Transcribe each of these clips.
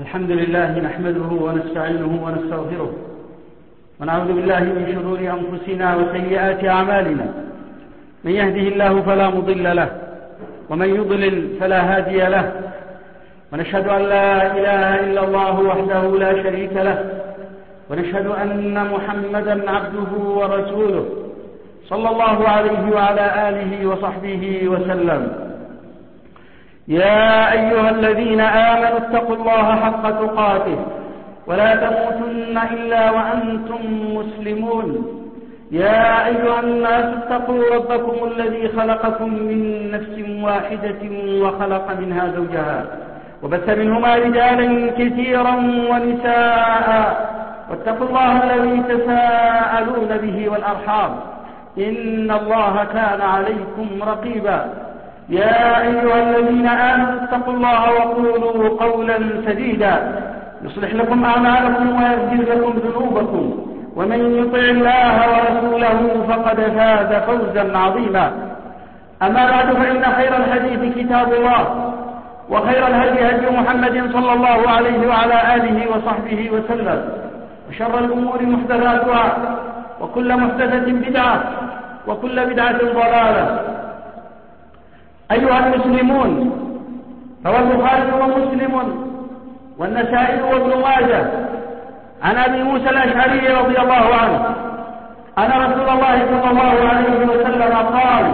الحمد لله نحمده ونستعينه ونستغفره ونعوذ بالله من شرور أنفسنا وسيئات أعمالنا. من يهده الله فلا مضل له ومن يضلل فلا هادي له، ونشهد أن لا إله إلا الله وحده لا شريك له، ونشهد أن محمدا عبده ورسوله صلى الله عليه وعلى آله وصحبه وسلم. يا أيها الذين آمنوا اتقوا الله حق تقاته ولا تموتن إلا وأنتم مسلمون. يا أيها الناس اتقوا ربكم الذي خلقكم من نفس واحدة وخلق منها زوجها وبث منهما رجالا كثيرا ونساء، واتقوا الله الذي تساءلون به والأرحام إن الله كان عليكم رقيبا. يا أيها الذين آمنوا اتقوا الله وقولوا قولا سديدا يصلح لكم أعمالكم ويغفر لكم ذنوبكم، ومن يطع الله ورسوله فقد فاز فوزا عظيما. أما بعد، فإن خير الحديث كتاب الله، وخير الهدي هدي محمد صلى الله عليه وعلى آله وصحبه وسلم، وشر الأمور محدثاتها، وكل محدثة بدعة، وكل بدعة ضلالة. أيها المسلمون، روى البخاري ومسلم والنسائي وابن ماجه عن أبي موسى الأشعري رضي الله عنه أن رسول الله صلى الله عليه وسلم قال: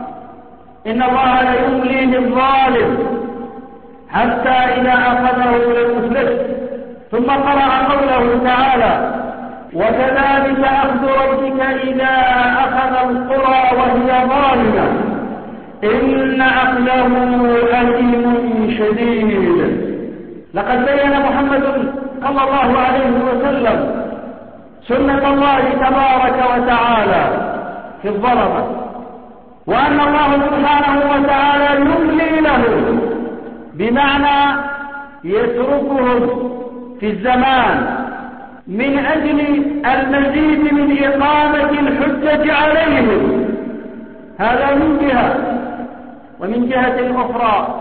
إن الله ليملي للظالم حتى إذا أخذه لم يفلته. ثم قرأ قوله تعالى: وكذلك أخذ ربك إذا أخذ القرى وهي ظالمة إن أخذه أليم شديد. لقد بين محمد صلى الله عليه وسلم سنة الله تبارك وتعالى في الظلمة، وأن الله سبحانه وتعالى يملي له، بمعنى يتركهم في الزمان من أجل المزيد من إقامة الحجة عليهم. هذا من جهة، ومن جهة أخرى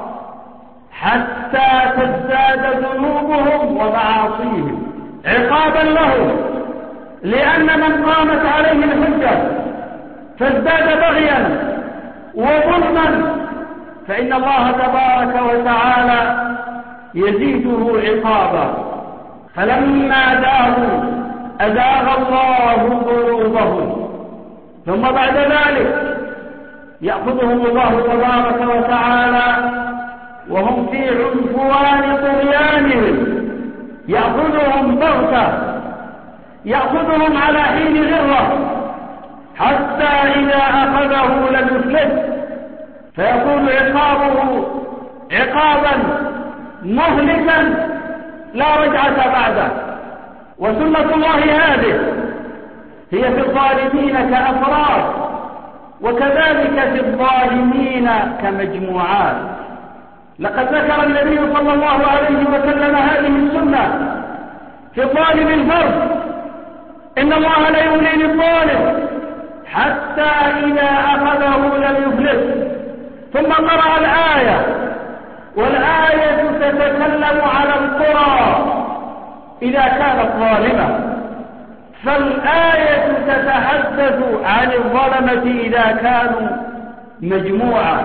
حتى تزداد ذنوبهم ومعاصيهم عقابا لهم، لأن من قامت عليه الحجة فازداد بغيا وظلما فإن الله تبارك وتعالى يزيده عقابا. فلما زاغوا أزاغ الله قلوبهم، ثم بعد ذلك يأخذهم الله تبارك وتعالى وهم في عنفوان طغيانهم، يأخذهم بغتة، يأخذهم على حين غرة، حتى إذا أخذه لم يفلت، فيكون عقابه عقابا مهلكا لا رجعة بعده. وسنة الله هذه هي في الظالمين كأفراد، وكذلك في الظالمين كمجموعات. لقد ذكر النبي صلى الله عليه وسلم هذه السنة في الظالم الفرد: إن الله لا يملي للظالم حتى إذا أخذه لم يفلت. ثم قرأ الآية، والآية تتكلم على القرى إذا كانت ظالمة، فالآية تتحدث عن الظلمة إذا كانوا مجموعة.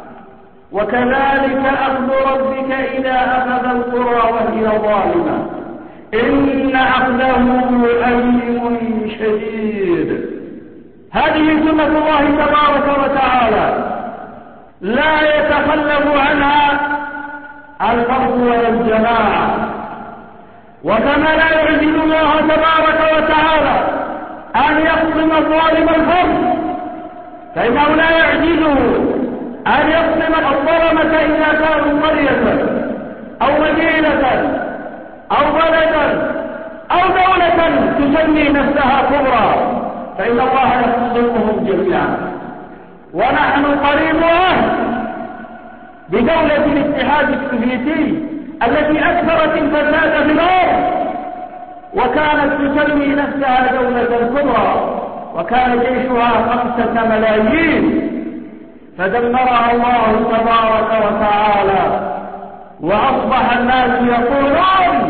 وكذلك أخذ ربك إذا أخذ القرى وهي ظالمة إن أخذه أليم شديد. هذه سنة الله تبارك وتعالى لا يتخلف عنها الفرد ولا الجماعة. وكما لا يعجز الله تبارك وتعالى أن يقسم الظالم الفرد، فإنه لا يعجزه أن يقسم الظلمة إذا كانوا قرية أو مدينة أو بلدا أو دولة تسمي نفسها كبرى، فإن الله يقسمهم جميعا. ونحن قريب بدولة الاتحاد السوفيتي التي أكثرت الفساد في الأرض، وكانت تسمي نفسها دولة كبرى، وكان جيشها 5 ملايين، فدمرها الله تبارك وتعالى وأصبح الناس يقولون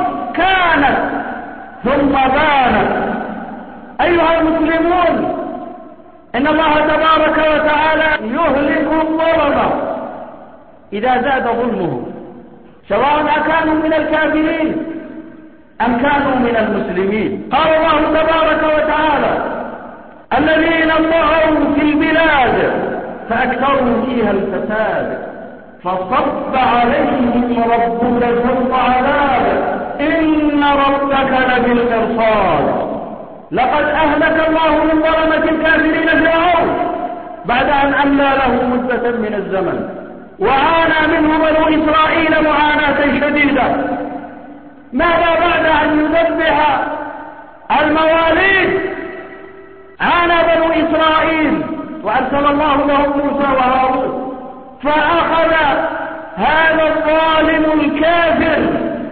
ثم بانت. أيها المسلمون، إن الله تبارك وتعالى يهلك الظلم إذا زاد ظلمه، سواء أكانوا من الكافرين أم كانوا من المسلمين. قال الله تبارك وتعالى: الذين طغوا في البلاد فأكثروا فيها الفساد فصب عليهم ربك سوط عذاب إن ربك لبالمرصاد. لقد أهلك الله من ظلمة الكافرين فرعون بعد أن أملى له مدة من الزمن، وعانى منه بنو إسرائيل معاناة شديدة. ماذا بعد أن يذبح المواليد؟ عانى بنو إسرائيل وأرسل الله لهم موسى وهارون، فأخذ هذا الظالم الكافر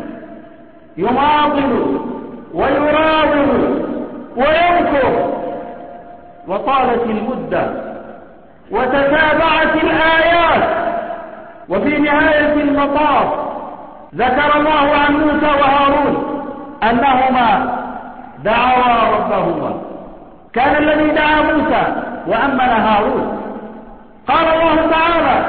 يماطل ويراوغ ويمكر، وطالت المدة وتتابعت الآيات، وفي نهاية المطاف ذكر الله عن موسى وهارون أنهما دعوا ربهما. كان الذي دعا موسى وأمن هارون. قال الله تعالى: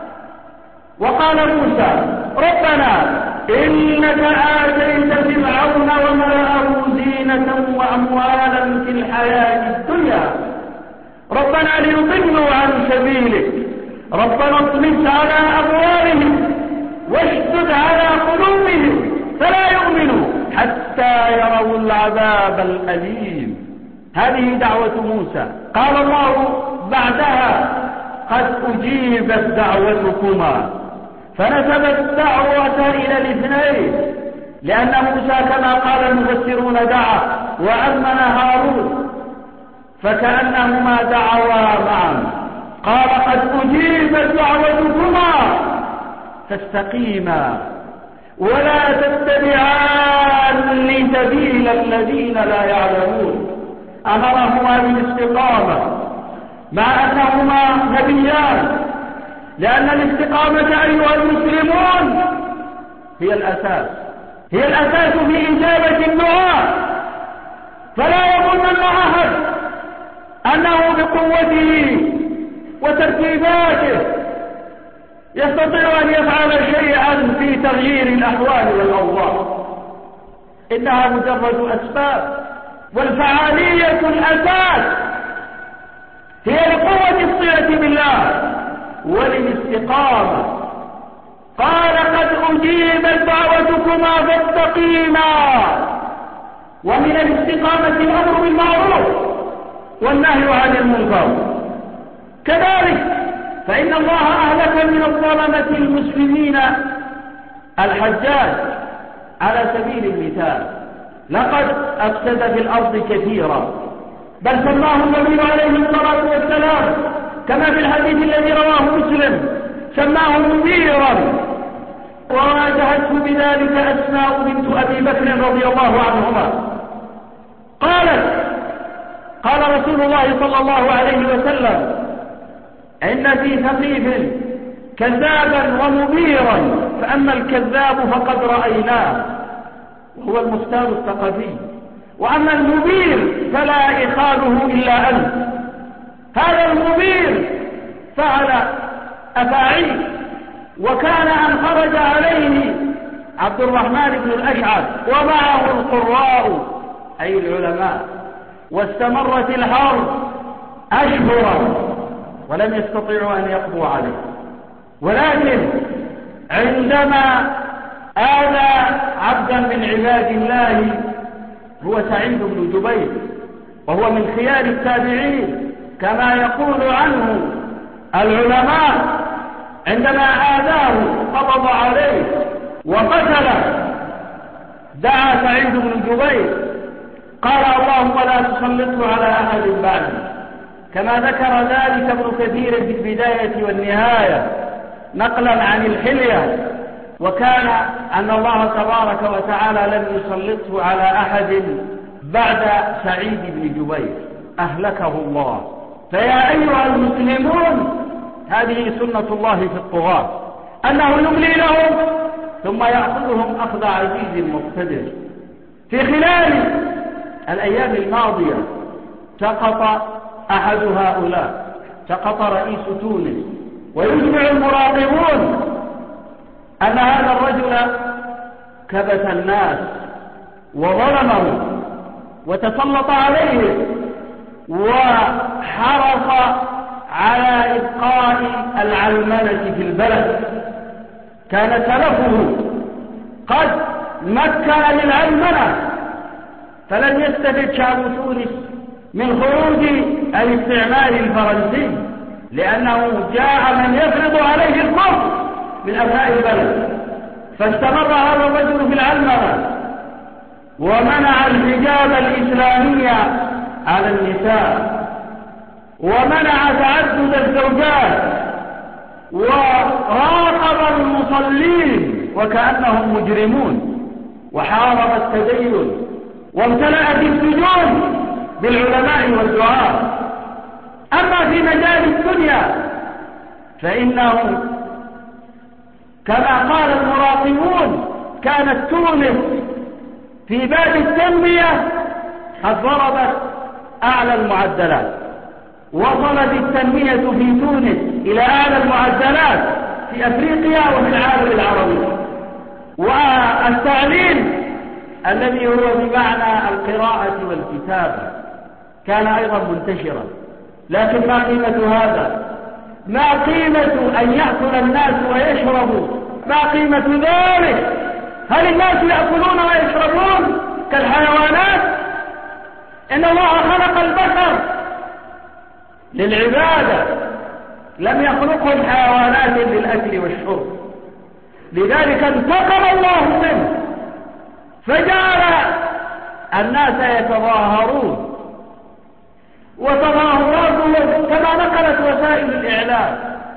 وقال موسى ربنا إنك آتيت فرعون وملأه زينة وأموالا في الحياة الدنيا ربنا ليضلوا عن سبيلك ربنا اطمس على أموالهم واشدد على قلوبهم فلا يؤمنوا حتى يروا العذاب الأليم. هذه دعوة موسى. قال الله بعدها: قد أجيبت دعوتكما، فنسب الدعوة إلى الاثنين، لأن موسى كما قال المفسرون دعا وأمن هارون، فكأنهما دعوا معا. قال: قد أجيبت دعوتكما فاستقيما ولا تتبعان سبيل الذين لا يعلمون. أمرهما بالاستقامة مع أنهما نبيان، لأن الاستقامة أيها المسلمون هي الأساس، هي الأساس في إجابة الدعاء. فلا يظن أحد أنه بقوته وترتيباته يستطيع أن يفعل شيئا في تغيير الأحوال والأوضاع، إنها مجرد أسباب، والفعالية الأساس هي لقوة الصلة بالله وللاستقامة. قال: قد أجيبت دعوتكما فاستقيما. ومن الاستقامة الأمر بالمعروف والنهي عن المنكر. كذلك فإن الله أهلك من الظلمة المسلمين الحجاج على سبيل المثال. لقد أفسد في الأرض كثيرا، بل سماه النبي عليه الصلاة والسلام كما في الحديث الذي رواه مسلم، سماه مبيرا، وواجهته بذلك أسماء بنت أبي بكر رضي الله عنهما. قال رسول الله صلى الله عليه وسلم: إن في ثقيف كذابا ومبيرا، فأما الكذاب فقد رأيناه وهو المختار الثقفي، وأما المبير فلا إخاله إلا أنت. هذا المبير فعل أفاعيل، وكان أن خرج عليه عبد الرحمن بن الأشعث ومعه القراء أي العلماء، واستمرت الحرب أشهرا ولم يستطيعوا أن يقضوا عليه. ولكن عندما آذى عبدا من عباد الله هو سعيد بن جبير، وهو من خيار التابعين كما يقول عنه العلماء، عندما آذاه قبض عليه وقتله، دعا سعيد بن جبير قال: اللهم لا تسلطه على أحد بعده، كما ذكر ذلك ابن كثير في البداية والنهاية نقلا عن الحلية. وكان أن الله تبارك وتعالى لم يسلطه على أحد بعد سعيد بن جبير، أهلكه الله. فيا أيها المسلمون، هذه سنة الله في الطغاة، أنه يملي لهم ثم يأخذهم أخذ عزيز مقتدر. في خلال الأيام الماضية سقط أحد هؤلاء، سقط رئيس تونس، ويجمع المراقبون أن هذا الرجل كبت الناس وظلمهم وتسلط عليهم وحرص على إبقاء العلمنة في البلد. كان سلفه قد مكن للعلمنة، فلم يستفد شعب تونس من خروج الاستعمار الفرنسي، لأنه جاء من يفرض عليه الكفر من أبناء البلد، فاستمر هذا الرجل في العلمنة ومنع الحجاب الإسلامي على النساء، ومنع تعدد الزوجات، وراقب المصلين وكأنهم مجرمون، وحارب التدين، وامتلأت السجون بالعلماء والدعاة. أما في مجال الدنيا فإنه كما قال المراقبون كانت تونس في باب التنمية قد ضربت أعلى المعدلات، وصلت التنمية في تونس إلى أعلى المعدلات في أفريقيا وفي العالم العربي. والتعليم الذي هو بمعنى القراءة والكتابة كان أيضا منتشرا. لكن ما قيمة هذا؟ ما قيمة أن يأكل الناس ويشربوا؟ ما قيمة ذلك؟ هل الناس يأكلون ويشربون كالحيوانات؟ إن الله خلق البشر للعبادة، لم يخلقهم حيوانات للأكل والشرب. لذلك انتقم الله منه فجعل الناس يتظاهرون، وتظاهراتهم كما نقلت وسائل الإعلام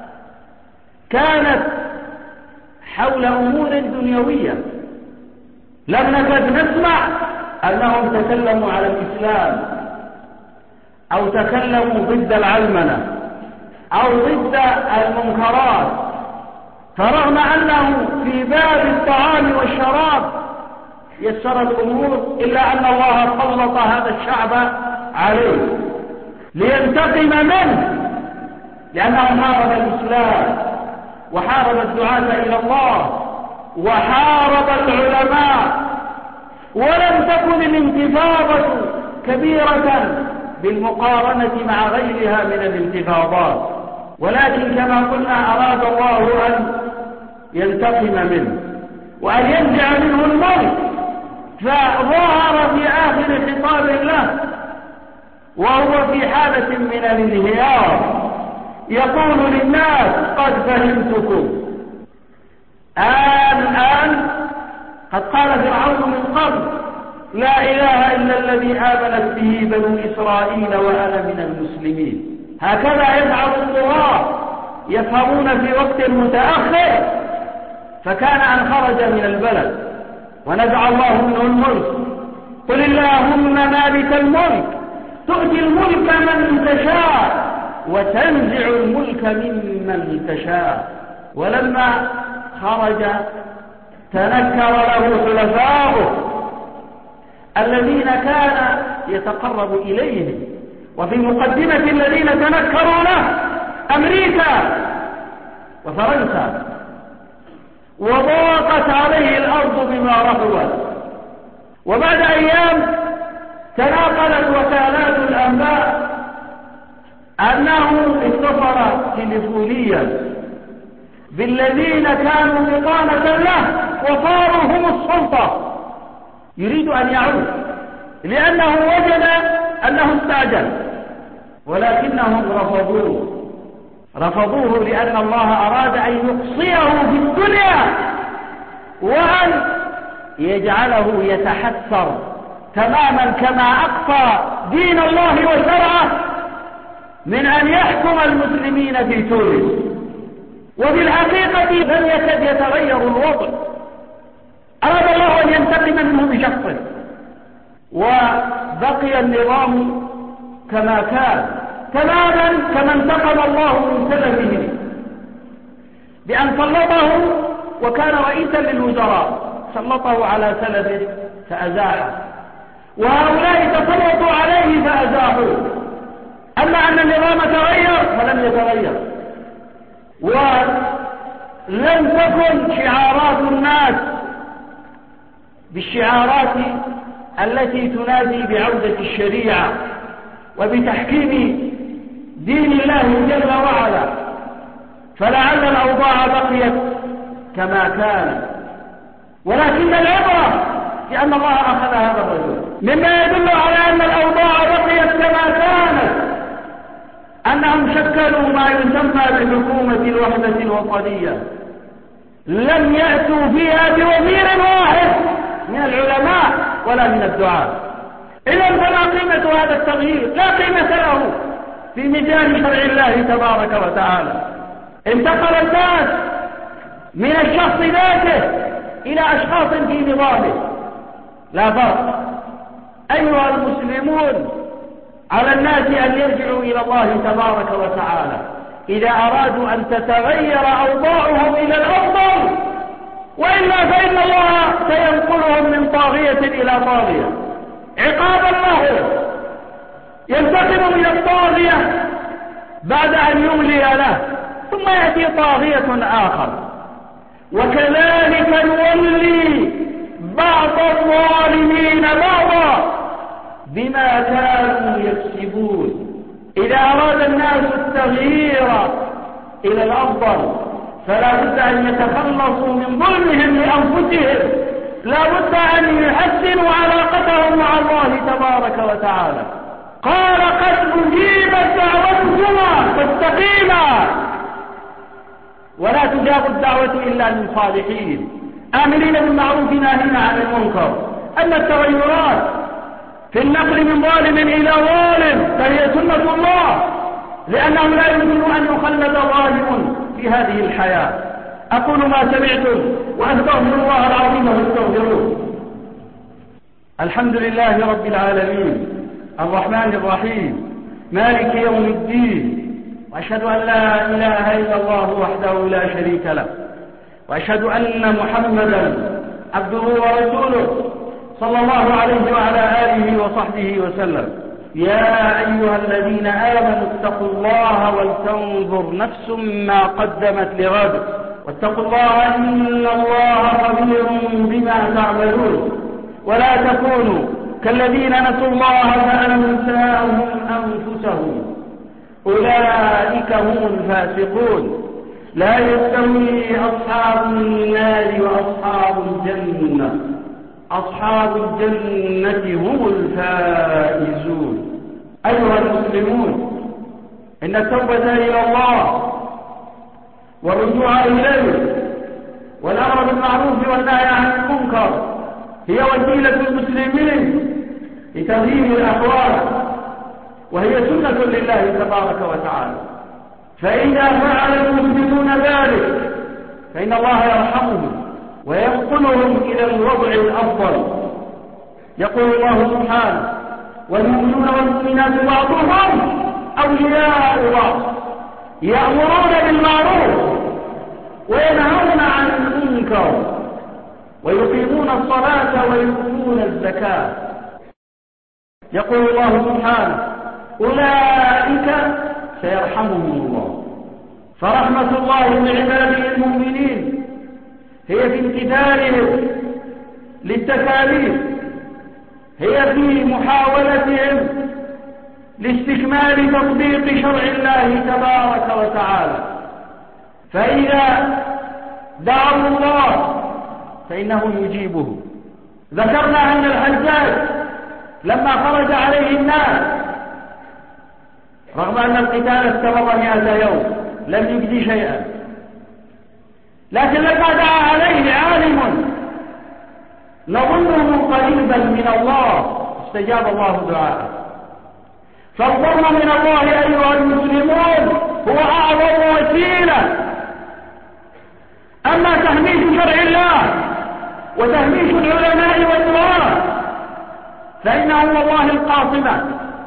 كانت حول أمور دنيوية. لم نكد نسمع أنهم تكلموا على الإسلام أو تكلموا ضد العلمنة أو ضد المنكرات، فرغم أنه في باب الطعام والشراب يسر الأمور، إلا أن الله سلط هذا الشعب عليه لينتقم منه، لأنه حارب الإسلام وحارب الدعاة إلى الله وحارب العلماء. ولم تكن الانتفاضة كبيرة بالمقارنة مع غيرها من الانتفاضات، ولكن كما قلنا أراد الله أن ينتقم منه وأن ينزع منه الملك، فظهر في آخر خطاب له وهو في حالة من الانهيار يقول للناس قد فهمتكم. الآن قد قال فرعون من قبل لا إله إلا الذي آمنت به بنو إسرائيل وأنا من المسلمين. هكذا يفعل الطغاة، يفهمون في وقت متأخر، فكان أن خرج من البلد ونزع الله منه الملك. قل اللهم مالك الملك تؤتي الملك من تشاء وتنزع الملك ممن تشاء. ولما خرج تنكر له خلفاؤه الذين كان يتقرب إليهم، وفي مقدمة الذين تنكروا له أمريكا وفرنسا، وضاقت عليه الأرض بما رحبت. وبعد أيام تناقلت وكالات الأنباء أنه اتصل تليفونيا بالذين كانوا بطانة له وصاروا هم السلطة، يريد أن يعود لأنه وجد أنه استعجل، ولكنهم رفضوه لأن الله أراد أن يقصيه في الدنيا وأن يجعله يتحسر تماما كما أقصى دين الله وشرعه من أن يحكم المسلمين في تونس. وفي الحقيقة لم يكد يتغير الوضع، أراد الله أن ينتقم منه بشخصه، وبقي النظام كما كان تماما كما انتقم الله من سلفه بأن سلطه وكان رئيسا للوزراء سلطه على سلبه فأزاحه، وهؤلاء تسلطوا عليه فأزاحوه. أما أن النظام تغير فلم يتغير، ولم تكن شعارات الناس بالشعارات التي تنادي بعودة الشريعة وبتحكيم دين الله جل وعلا، فلعل الأوضاع بقيت كما كانت، ولكن العبرة لأن الله أخذ هذا الرجل. مما يدل على أن الأوضاع بقيت كما كانت أنهم شكلوا ما يسمى بحكومة الوحدة الوطنية، لم يأتوا فيها بوزير واحد من العلماء ولا من الدعاة. إذن فما قيمة هذا التغيير؟ لا قيمة له في ميزان شرع الله تبارك وتعالى. انتقل الناس من الشخص ذاته إلى أشخاص في نظامه، لا فرق. أيها المسلمون، على الناس أن يرجعوا إلى الله تبارك وتعالى إذا أرادوا أن تتغير أوضاعهم إلى الأفضل، وإلا فإن الله سينقلهم من طاغية إلى طاغية عقابا له، ينتقم من الطاغية بعد أن يملي له، ثم يأتي طاغية آخر. وكذلك نولي بعض الظالمين بعضا بما كانوا يكسبون. إذا أراد الناس التغيير إلى الأفضل فلا بد أن يتخلصوا من ظلمهم لأنفسهم، لا بد أن يحسنوا علاقتهم مع الله تبارك وتعالى. قال قد أجيبت دعوتكما فاستقيما، ولا تجاب الدعوة إلا للصالحين آمرين بالمعروف ناهين عن المنكر. أما التغيرات في النقل من ظالم إلى ظالم فهي سنة الله، لأنه لا يمكن أن يخلد ظالم في هذه الحياة. أقول ما سمعتم وأستغفر الله العظيم واستغفروه. الحمد لله رب العالمين الرحمن الرحيم مالك يوم الدين، وأشهد أن لا إله إلا الله وحده لا شريك له، وأشهد أن محمدا عبده ورسوله صلى الله عليه وعلى آله وصحبه وسلم. يا أيها الذين آمنوا اتقوا الله ولتنظر نفس ما قدمت لغد، واتقوا الله إن الله خبير بما تعملون. ولا تكونوا كالذين نسوا الله فأنساهم أنفسهم، أولئك هم الفاسقون. لا يستوي أصحاب النار وأصحاب الجنة، أصحاب الجنة هم الفائزون. أيها المسلمون، إن التوبة إلى الله والرجوع إليه والأمر بالمعروف والنهي عن المنكر هي وسيلة المسلمين لتغيير الأحوال، وهي سنة لله تبارك وتعالى. فإذا فعل المسلمون ذلك فإن الله يرحمهم وينقلهم إلى الوضع الأفضل. يقول الله سبحانه: والمؤمنون والمؤمنات بعضهم أولياء بعض يأمرون بالمعروف وينهون عن المنكر ويقيمون الصلاة ويؤتون الزكاة. يقول الله سبحانه: أولئك سيرحمهم الله. فرحمة الله بعباده المؤمنين هي في امتثالهم للتكاليف، هي في محاولتهم لاستكمال تطبيق شرع الله تبارك وتعالى. فإذا دعوا الله فإنه يجيبه. ذكرنا أن الحجاج لما خرج عليه الناس رغم أن القتال استمر 100 يوم لم يجدي شيئا، لكن لما دعا عليه عالم نظنه قريبا من الله استجاب الله دعاءه. فالظن من الله أيها المسلمون هو أعظم وسيلة. أما تهميش شرع الله وتهميش العلماء والدعاة فإنه والله القاصمة،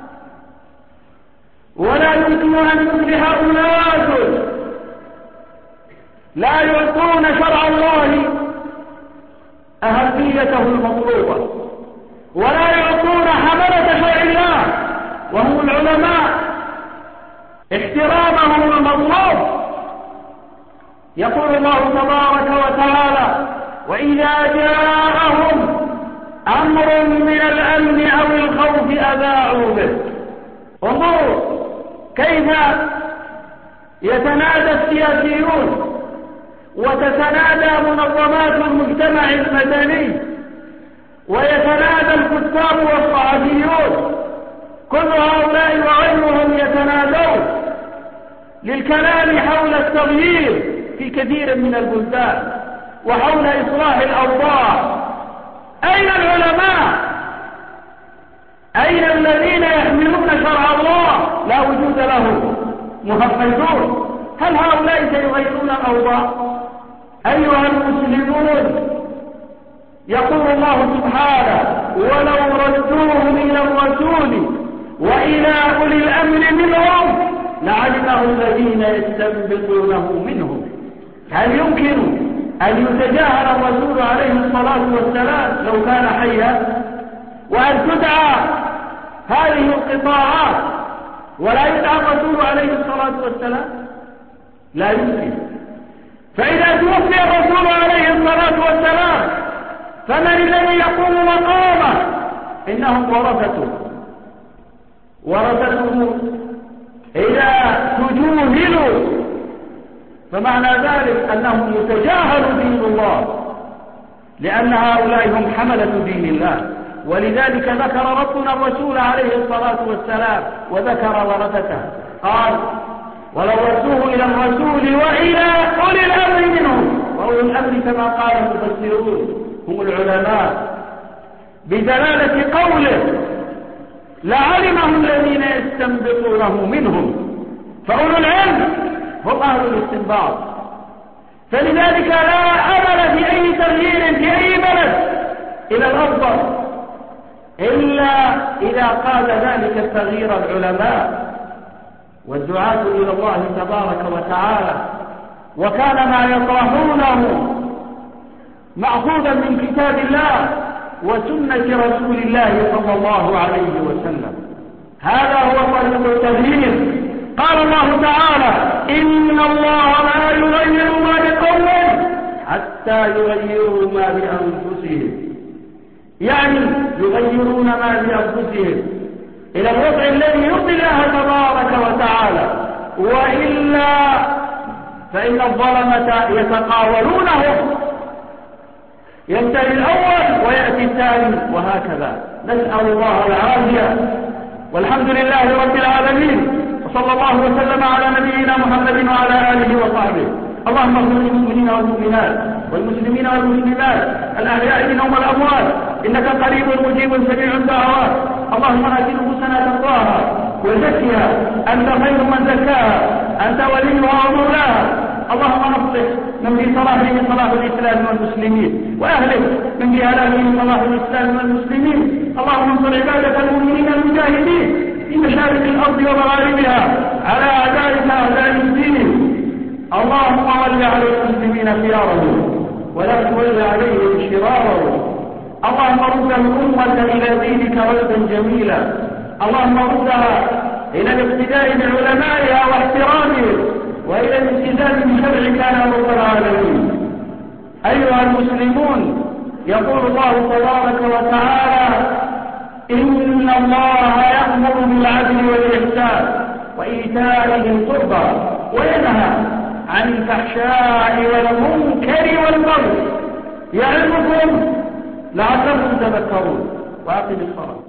ولا يمكن أن يفلح أولاد لا يعطون شرع الله أهميته المطلوبة، ولا يعطون حملة شرع الله وهم العلماء احترامهم المطلوب. يقول الله تبارك وتعالى: وإذا جاءهم أمر من الأمن أو الخوف أذاعوا به. انظروا كيف يتنادى السياسيون وتتنادى منظمات المجتمع المدني ويتنادى الكتاب والصحفيون، كل هؤلاء وغيرهم يتنادون للكلام حول التغيير في كثير من البلدان وحول إصلاح الأوضاع. أين العلماء؟ أين الذين يحملون شرع الله؟ لا وجود لهم، مهمشون. هل هؤلاء سيغيرون الأوضاع؟ أيها المسلمون، يقول الله سبحانه: ولو ردوه إلى الرسول وإلى أولي الأمر منهم لعلمه الذين يستنبطونه منهم. هل يمكن أن يتجاهل الرسول عليه الصلاة والسلام لو كان حيا، وأن تدعى هذه القطاعات ولا يدعى الرسول عليه الصلاة والسلام؟ لا يمكن. فإذا توفي الرسول عليه الصلاة والسلام فمن الذي يقوم مقامه؟ إنهم ورثته إذا تجوهلوا فمعنى ذلك أنهم يتجاهلوا دين الله، لأن هؤلاء هم حملة دين الله. ولذلك ذكر ربنا الرسول عليه الصلاة والسلام وذكر ورثته، قال: ولو ردوه إلى الرسول وإلى أولي الأمر منهم. وأولي الأمر كما قال المفسرون هم العلماء، بدلالة قوله: لعلمه الذين يستنبطونه منهم. فأولو العلم هم أهل الاستنباط. فلذلك لا أمل في أي تغيير في أي بلد إلى الأفضل إلا إذا قاد ذلك التغيير العلماء والدعاة إلى الله تبارك وتعالى، وكان ما يطرحونه مأخوذا من كتاب الله وسنة رسول الله صلى الله عليه وسلم. هذا هو طريق التغيير. قال الله تعالى: إن الله لا يغير ما بقوم حتى يغيروا ما بأنفسهم. يعني يغيرون ما بأنفسهم إلى الوضع الذي يرضي الله تبارك وتعالى، وإلا فإن الظلمة يتقاولونهم، ينتهي الأول ويأتي الثاني وهكذا. نسأل الله العافية، والحمد لله رب العالمين، وصلى الله وسلم على نبينا محمد وعلى آله وصحبه. اللهم اغفر للمؤمنين والمؤمنات والمسلمين والمسلمات الأحياء منهم والأموات، إنك قريب مجيب سميع الدعوات. اللهم آت نفوسنا تقواها وزكها، أنت خير من زكاها، أنت وليها ومولاها. اللهم اصلح من في صلاحه صلاح الإسلام والمسلمين، وأهلك من في هلاكه صلاح الإسلام والمسلمين. اللهم انصر عبادك المؤمنين المجاهدين في مشارق الأرض ومغاربها على أعدائك أعداء الدين. اللهم ول على المسلمين خيارهم ولا تول عليهم شرارهم. اللهم رد الأمة إلى دينك ردا جميلا. اللهم ردها إلى الاقتداء بعلمائها واحترامهم وإلى الالتزام بشرعك يا رب العالمين. أيها المسلمون، يقول الله تبارك وتعالى: إن الله يأمر بالعدل والإحسان وإيتاء ذي القربى وينهى عن الفحشاء والمنكر والبغي يعظكم لعلكم تذكرون. وأقم الصلاة.